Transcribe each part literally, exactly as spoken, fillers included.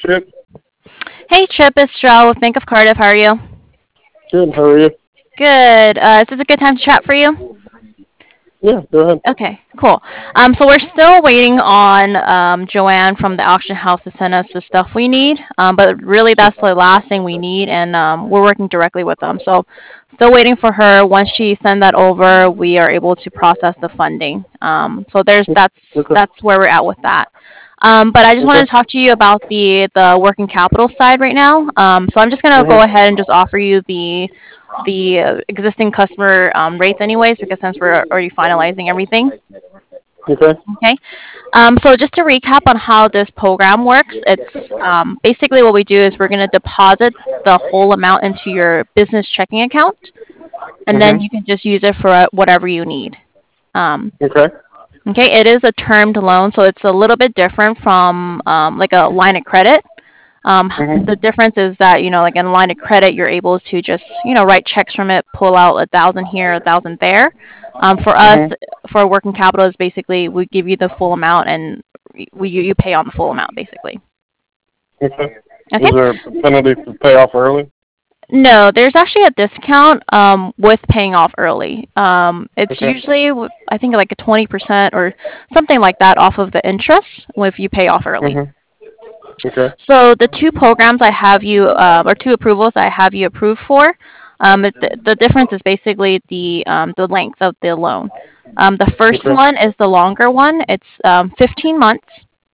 Chip. Hey, Chip, it's Joe with Bank of Cardiff. How are you? Good. How are you? Good. Uh, is this a good time to chat for you? Yeah, go ahead. Okay, cool. Um, so we're still waiting on um, Joanne from the auction house to send us the stuff we need. Um, but really, that's the last thing we need, and um, we're working directly with them. So, still waiting for her. Once she sends that over, we are able to process the funding. Um, so there's that's Okay. that's where we're at with that. Um, but I just Okay. wanted to talk to you about the the working capital side right now. Um, so I'm just gonna go Mhm. ahead and just offer you the the uh, existing customer um, rates anyways, because since we're already finalizing everything. Okay. Okay. Um, so just to recap on how this program works, it's um, basically what we do is we're going to deposit the whole amount into your business checking account, and then Mhm. you can just use it for whatever you need. Um, Okay. okay, it is a termed loan, so it's a little bit different from um, like a line of credit. Um, the Mhm. difference is that, you know, like in a line of credit, you're able to just, you know, write checks from it, pull out a thousand here, a thousand there. Um, for us, Mhm. for working capital, is basically we give you the full amount and we you you pay on the full amount, basically. Okay. Okay. Is there a penalty for payoff early? No, there's actually a discount um, with paying off early. Um, it's Okay. usually, I think, like a twenty percent or something like that off of the interest if you pay off early. Mhm. Okay. So the two programs I have you, uh, or two approvals I have you approved for, um, it, the, the difference is basically the um, the length of the loan. Um, the first Okay. one is the longer one. It's um, fifteen months,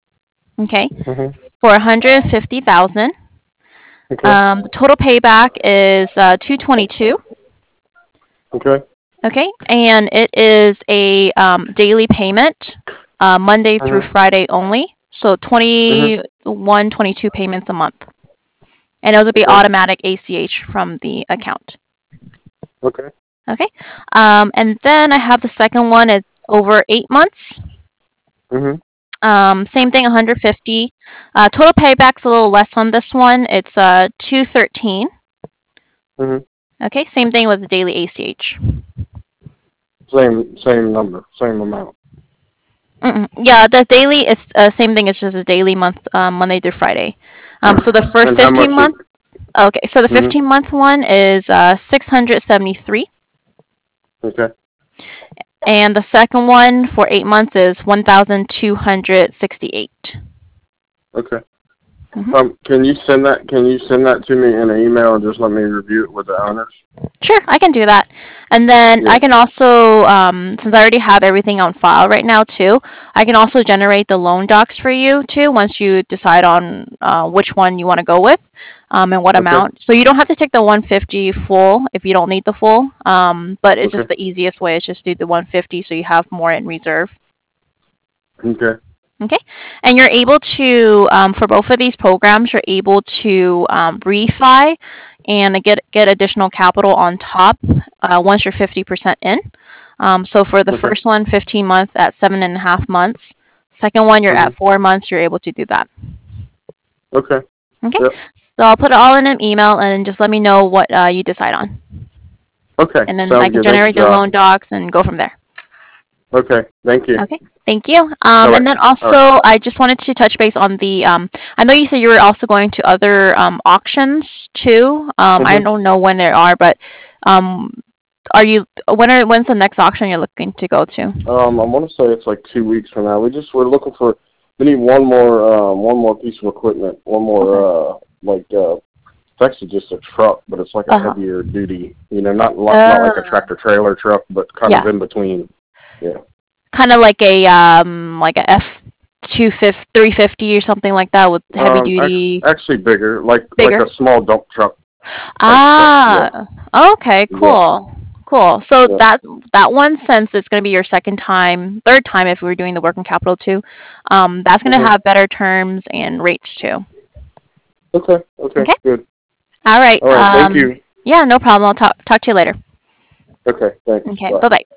okay, Mhm. for one hundred fifty thousand. Okay. Um, the total payback is uh, two twenty two. Okay. Okay, and it is a um, daily payment, uh, Monday through Mhm. Friday only. So Mhm. twenty one, twenty two payments a month. And it'll be Okay. automatic A C H from the account. Okay. Okay. Um, and then I have the second one. It's over eight months. Mhm. Um, same thing, one hundred fifty. Uh, total payback's a little less on this one. It's uh two thirteen. Mhm. Okay. Same thing with the daily A C H. Same same number, same amount. Mm-mm. Yeah, the daily is uh, same thing. It's just a daily month, um, Monday through Friday. Um, so the first And how much fifteen is? month. Okay, so the Mhm. fifteen month one is uh six hundred seventy three. Okay. And the second one for eight months is one thousand two hundred sixty-eight. Okay. Mm-hmm. Um, can you send that? Can you send that to me in an email and just let me review it with the owners? Sure, I can do that. And then Yeah. I can also, um, since I already have everything on file right now too, I can also generate the loan docs for you too once you decide on uh, which one you want to go with um, and what Okay. amount. So you don't have to take the one hundred fifty full if you don't need the full, um, but it's just Okay. the easiest way is just do the one hundred fifty so you have more in reserve. Okay. Okay, and you're able to um, for both of these programs, you're able to um, refi and get get additional capital on top uh, once you're fifty percent in. Um, so for the Okay. first one, fifteen months at seven and a half months. Second one, you're at Mhm. four months. You're able to do that. Okay. Okay, Yep. so I'll put it all in an email and just let me know what uh, you decide on, Okay. and then I Sounds can good. Thank you, generate the Josh. loan docs and go from there. Okay. Thank you. Okay, thank you. All Um, right. and then All right. also, I just wanted to touch base on the. Um, I know you said you were also going to other um, auctions too. Um, I Mhm. don't know when they are, but um, are you? When are? When's the next auction you're looking to go to? Um, I want to say it's like two weeks from now. We just we're looking for. We need one more um one more piece of equipment. One Okay. more uh like uh. It's actually just a truck, but it's like a Uh huh. heavier duty. You know, not li- not like a Uh, tractor trailer truck, but kind of yeah. in between. Yeah. Kind of like a um, like a F two fifty, three fifty or something like that with heavy Um, actually, duty, actually bigger, like like bigger. a small dump truck type truck. Yeah. Ah, okay, Yeah. cool, cool. So Yeah. that that one, since it's going to be your second time, third time if we were doing the working capital too, um, that's going to Mhm. have better terms and rates too. Okay. Okay. Okay, Good. all right. All right. Thank Um, you. yeah, no problem. I'll talk talk to you later. Okay. Thanks. Okay, Bye. bye bye.